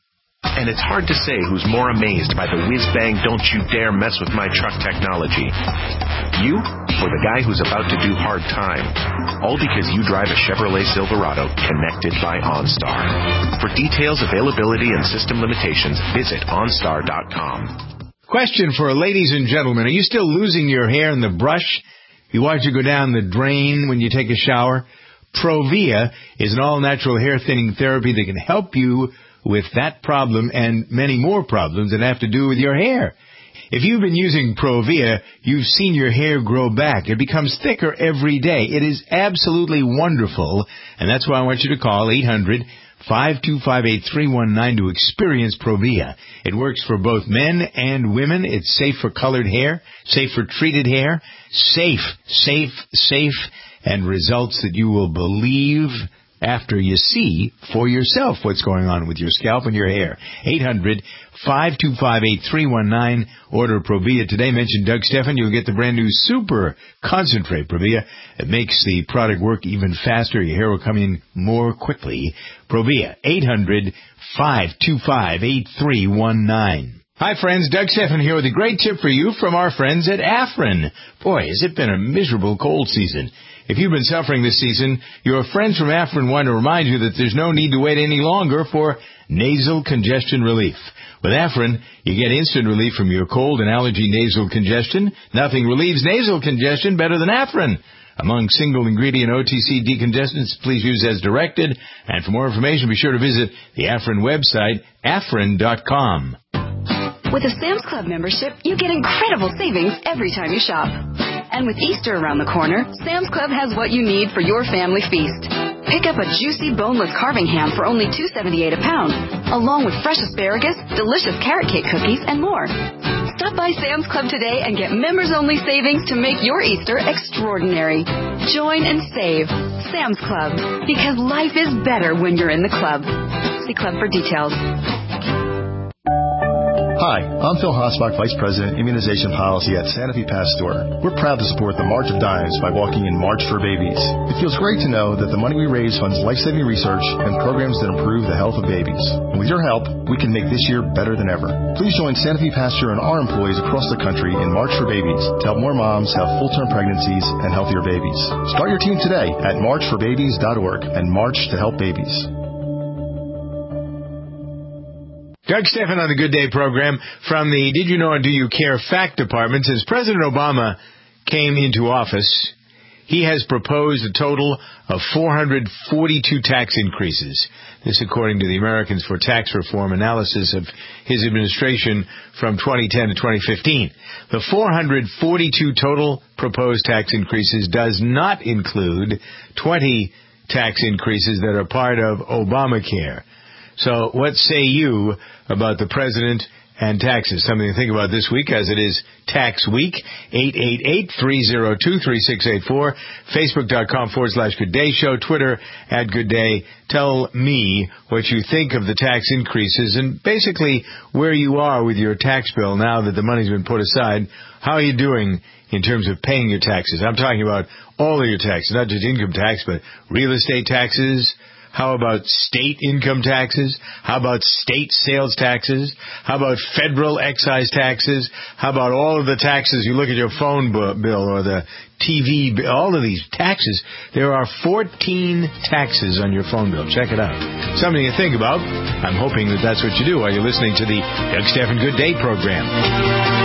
And it's hard to say who's more amazed by the whiz-bang don't you dare mess with my truck technology. You or the guy who's about to do hard time. All because you drive a Chevrolet Silverado connected by OnStar. For details, availability, and system limitations, visit OnStar dot com. Question for ladies and gentlemen. Are you still losing your hair in the brush? You watch it go down the drain when you take a shower? Provia is an all-natural hair thinning therapy that can help you with that problem and many more problems that have to do with your hair. If you've been using Provia, you've seen your hair grow back. It becomes thicker every day. It is absolutely wonderful, and that's why I want you to call eight hundred, five two five, eight three one nine to experience Provia. It works for both men and women. It's safe for colored hair, safe for treated hair, safe, safe, safe, and results that you will believe after you see for yourself what's going on with your scalp and your hair. eight hundred, five two five, eight three one nine. Order Provia today. Mention Doug Stephan. You'll get the brand new Super Concentrate Provia. It makes the product work even faster. Your hair will come in more quickly. Provia, eight hundred, five two five, eight three one nine. Hi, friends. Doug Stephan here with a great tip for you from our friends at Afrin. Boy, has it been a miserable cold season. If you've been suffering this season, your friends from Afrin want to remind you that there's no need to wait any longer for nasal congestion relief. With Afrin, you get instant relief from your cold and allergy nasal congestion. Nothing relieves nasal congestion better than Afrin. Among single-ingredient O T C decongestants, please use as directed. And for more information, be sure to visit the Afrin website, afrin dot com. With a Sam's Club membership, you get incredible savings every time you shop. And with Easter around the corner, Sam's Club has what you need for your family feast. Pick up a juicy, boneless carving ham for only two dollars and seventy-eight cents a pound, along with fresh asparagus, delicious carrot cake cookies, and more. Stop by Sam's Club today and get members-only savings to make your Easter extraordinary. Join and save. Sam's Club. Because life is better when you're in the club. See Club for details. Hi, I'm Phil Hosbach, Vice President, Immunization Policy at Santa Fe Pasteur. We're proud to support the March of Dimes by walking in March for Babies. It feels great to know that the money we raise funds life-saving research and programs that improve the health of babies. And with your help, we can make this year better than ever. Please join Santa Fe Pasteur and our employees across the country in March for Babies to help more moms have full-term pregnancies and healthier babies. Start your team today at march for babies dot org and march to help babies. Doug Stephan on the Good Day program from the Did You Know and Do You Care Fact Department. Since President Obama came into office, he has proposed a total of four hundred forty-two tax increases. This according to the Americans for Tax Reform analysis of his administration from twenty ten to twenty fifteen. The four hundred forty-two total proposed tax increases does not include twenty tax increases that are part of Obamacare. So what say you about the president and taxes? Something to think about this week, as it is tax week. eight eight eight, three oh two, three six eight four. Facebook.com forward slash Good Day Show. Twitter at Good Day. Tell me what you think of the tax increases and basically where you are with your tax bill now that the money's been put aside. How are you doing in terms of paying your taxes? I'm talking about all of your taxes, not just income tax, but real estate taxes. How about state income taxes? How about state sales taxes? How about federal excise taxes? How about all of the taxes? You look at your phone bill or the T V bill, all of these taxes. There are fourteen taxes on your phone bill. Check it out. Something to think about. I'm hoping that that's what you do while you're listening to the Doug Stephan Good Day program.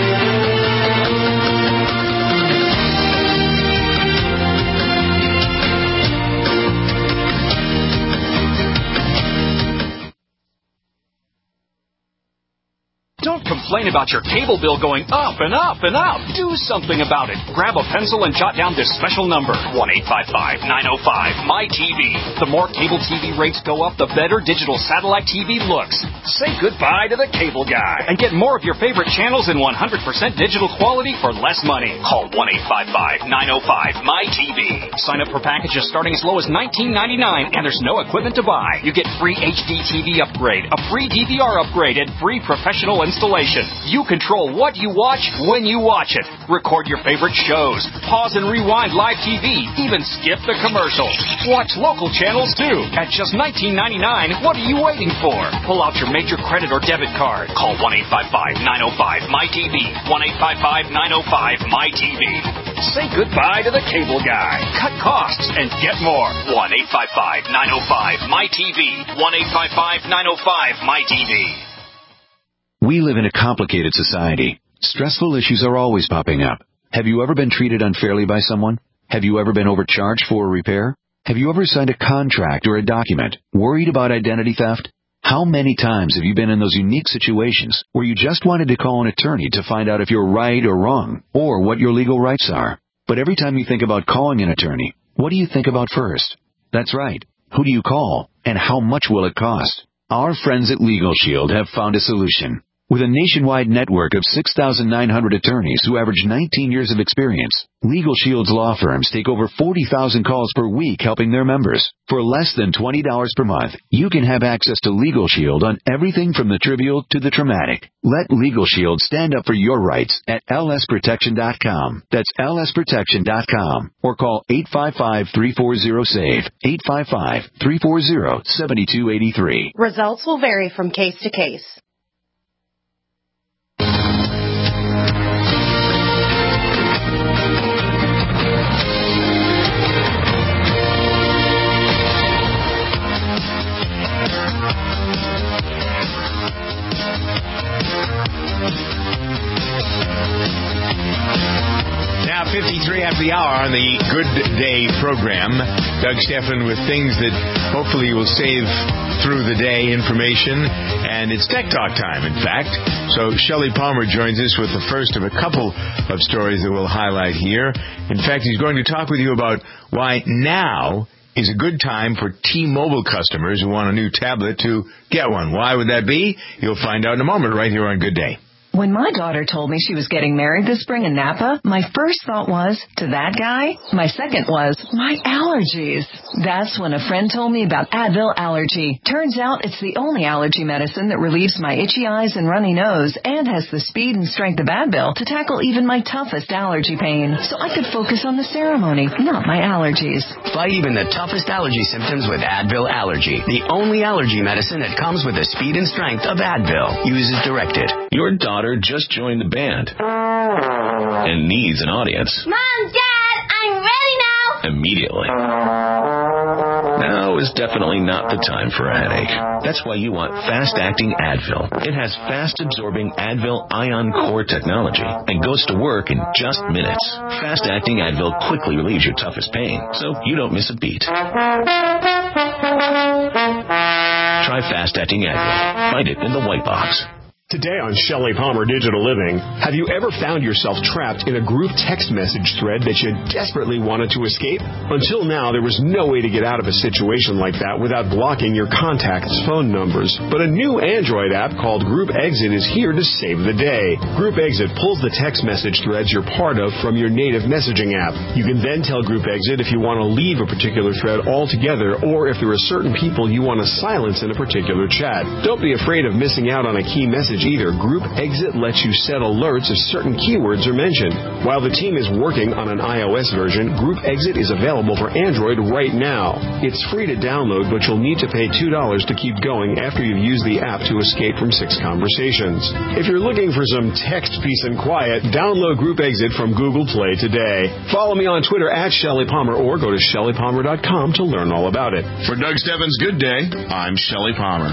Don't complain about your cable bill going up and up and up. Do something about it. Grab a pencil and jot down this special number, one eight five five, nine oh five, M Y T V. The more cable T V rates go up, the better digital satellite T V looks. Say goodbye to the cable guy and get more of your favorite channels in one hundred percent digital quality for less money. Call one eight five five, nine oh five, M Y T V. Sign up for packages starting as low as nineteen ninety-nine, and there's no equipment to buy. You get free H D T V upgrade, a free D V R upgrade, and free professional installation. You control what you watch when you watch it. Record your favorite shows. Pause and rewind live T V. Even skip the commercials. Watch local channels too. At just nineteen ninety-nine, what are you waiting for? Pull out your major credit or debit card. Call one eight five five, nine oh five, M Y T V. one eight five five, nine oh five, M Y T V. Say goodbye to the cable guy. Cut costs and get more. one eight five five, nine oh five, M Y T V. one eight five five, nine oh five, M Y T V. We live in a complicated society. Stressful issues are always popping up. Have you ever been treated unfairly by someone? Have you ever been overcharged for a repair? Have you ever signed a contract or a document worried about identity theft? How many times have you been in those unique situations where you just wanted to call an attorney to find out if you're right or wrong, or what your legal rights are? But every time you think about calling an attorney, what do you think about first? That's right. Who do you call, and how much will it cost? Our friends at Legal Shield have found a solution. With a nationwide network of six thousand nine hundred attorneys who average nineteen years of experience, Legal Shield's law firms take over forty thousand calls per week helping their members. For less than twenty dollars per month, you can have access to Legal Shield on everything from the trivial to the traumatic. Let Legal Shield stand up for your rights at L S protection dot com. That's L S protection dot com. Or call eight five five, three four zero, S A V E, eight five five, three four zero, seven two eight three. Results will vary from case to case. Now, fifty-three after the hour on the Good Day program. Doug Stephan with things that hopefully will save through the day information. And it's Tech Talk time, in fact. So Shelley Palmer joins us with the first of a couple of stories that we'll highlight here. In fact, he's going to talk with you about why now is a good time for T-Mobile customers who want a new tablet to get one. Why would that be? You'll find out in a moment right here on Good Day. When my daughter told me she was getting married this spring in Napa, my first thought was, to that guy? My second was, my allergies. That's when a friend told me about Advil Allergy. Turns out it's the only allergy medicine that relieves my itchy eyes and runny nose and has the speed and strength of Advil to tackle even my toughest allergy pain. So I could focus on the ceremony, not my allergies. Fight even the toughest allergy symptoms with Advil Allergy, the only allergy medicine that comes with the speed and strength of Advil. Use as directed. Your daughter just joined the band and needs an audience. Mom, Dad, I'm ready now. Immediately. Now is definitely not the time for a headache. That's why you want fast-acting Advil. It has fast-absorbing Advil Ion Core technology and goes to work in just minutes. Fast-acting Advil quickly relieves your toughest pain, so you don't miss a beat. Try fast-acting Advil. Find it in the white box. Today on Shelley Palmer Digital Living, have you ever found yourself trapped in a group text message thread that you desperately wanted to escape? Until now, there was no way to get out of a situation like that without blocking your contacts' phone numbers. But a new Android app called Group Exit is here to save the day. Group Exit pulls the text message threads you're part of from your native messaging app. You can then tell Group Exit if you want to leave a particular thread altogether or if there are certain people you want to silence in a particular chat. Don't be afraid of missing out on a key message either. Group Exit lets you set alerts if certain keywords are mentioned. While the team is working on an iOS version, Group Exit is available for Android right now. It's free to download, but you'll need to pay two dollars to keep going after you've used the app to escape from six conversations. If you're looking for some text peace and quiet, download Group Exit from Google Play today. Follow me on Twitter at Shelley Palmer or go to shelley palmer dot com to learn all about it. For Doug Stephan's Good Day, I'm Shelley Palmer.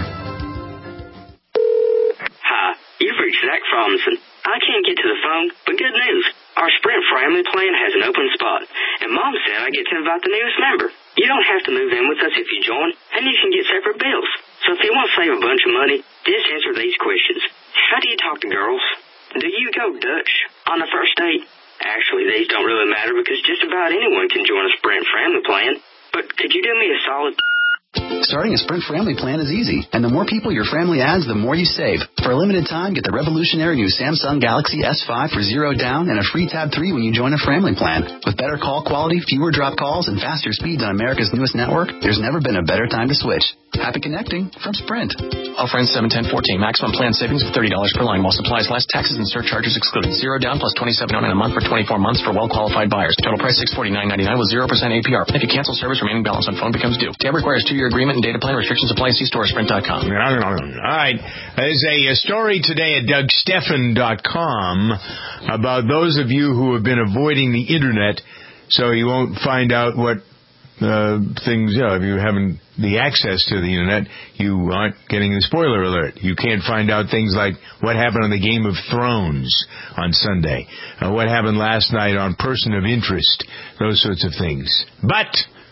You've reached Zach Robinson. I can't get to the phone, but good news. Our Sprint family plan has an open spot, and Mom said I get to invite the newest member. You don't have to move in with us if you join, and you can get separate bills. So if you want to save a bunch of money, just answer these questions. How do you talk to girls. Do you go Dutch on the first date? Actually, these don't really matter because just about anyone can join a Sprint family plan. But could you do me a solid? Starting a Sprint family plan is easy, and the more people your family adds, the more you save. For a limited time, get the revolutionary new Samsung Galaxy S five for zero down and a free Tab three when you join a family plan. With better call quality, fewer drop calls, and faster speeds on America's newest network, there's never been a better time to switch. Happy connecting from Sprint. Offer ends seven ten fourteen. Maximum plan savings of thirty dollars per line while supplies last. Taxes and surcharges excluded. Zero down plus twenty-seven dollars a month for twenty-four months for well-qualified buyers. Total price six hundred forty-nine dollars and ninety-nine cents with zero percent A P R. If you cancel service, remaining balance on phone becomes due. Tab requires two-year agreement and data plan. Restrictions apply. See store sprint dot com. All right. There's a, a story today at Doug Stephan dot com about those of you who have been avoiding the Internet so you won't find out what uh, things, you know, if you haven't the access to the Internet, you aren't getting the spoiler alert. You can't find out things like what happened on the Game of Thrones on Sunday, uh, what happened last night on Person of Interest, those sorts of things. But,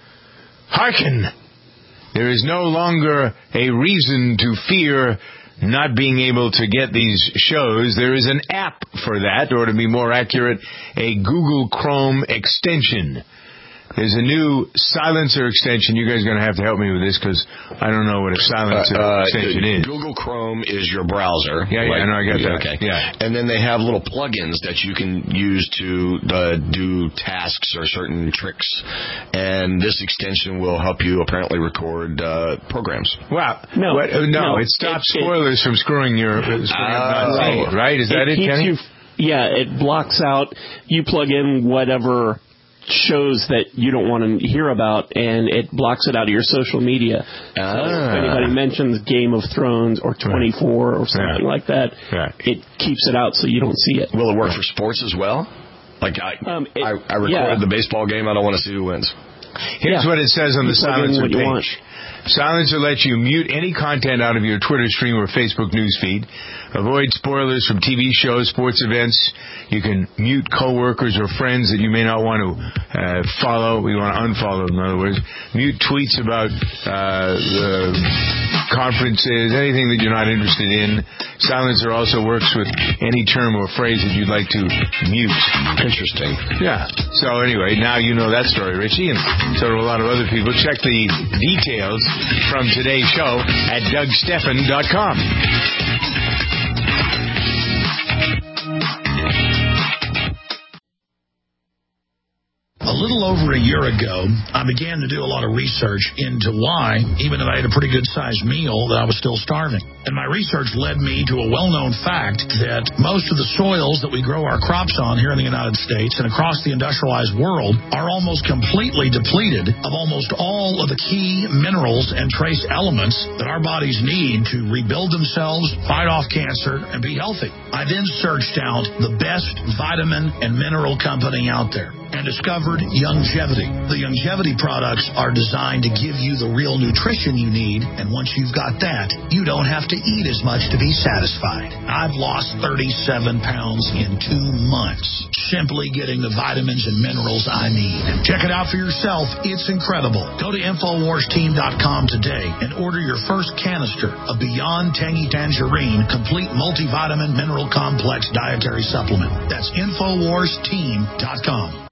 hearken! There is no longer a reason to fear not being able to get these shows. There is an app for that, or to be more accurate, a Google Chrome extension. There's a new silencer extension. You guys are going to have to help me with this because I don't know what a silencer uh, uh, extension is. Google Chrome is your browser. Yeah, yeah, like, I know, I got that. Okay. Yeah. And then they have little plugins that you can use to uh, do tasks or certain tricks. And this extension will help you apparently record uh, programs. Wow. No, what, uh, no, no, it stops it, spoilers it, from screwing your uh, screwing uh, not seeing it, right? Is that it, it Kenny? You, yeah, it blocks out. You plug in whatever shows that you don't want to hear about, and it blocks it out of your social media. Ah. So if anybody mentions Game of Thrones or twenty-four right. or something yeah. like that, right. it keeps it out so you don't see it. Will it work for sports as well? Like I, um, it, I, I recorded yeah. the baseball game. I don't want to see who wins. Here's yeah. what it says on you the silencer page. Want. Silencer lets you mute any content out of your Twitter stream or Facebook newsfeed. Avoid spoilers from T V shows, sports events. You can mute coworkers or friends that you may not want to uh, follow. We want to unfollow them, in other words. Mute tweets about uh, the conferences, anything that you're not interested in. Silencer also works with any term or phrase that you'd like to mute. Interesting. Yeah. So anyway, now you know that story, Richie, and so do a lot of other people. Check the details from today's show at Doug Stephan dot com. A little over a year ago, I began to do a lot of research into why, even if I had a pretty good-sized meal, that I was still starving. And my research led me to a well-known fact that most of the soils that we grow our crops on here in the United States and across the industrialized world are almost completely depleted of almost all of the key minerals and trace elements that our bodies need to rebuild themselves, fight off cancer, and be healthy. I then searched out the best vitamin and mineral company out there and discovered Youngevity. The Youngevity products are designed to give you the real nutrition you need, and once you've got that, you don't have to eat as much to be satisfied. I've lost thirty-seven pounds in two months, simply getting the vitamins and minerals I need. Check it out for yourself. It's incredible. Go to Infowars Team dot com today and order your first canister of Beyond Tangy Tangerine Complete Multivitamin Mineral Complex Dietary Supplement. That's Infowars Team dot com.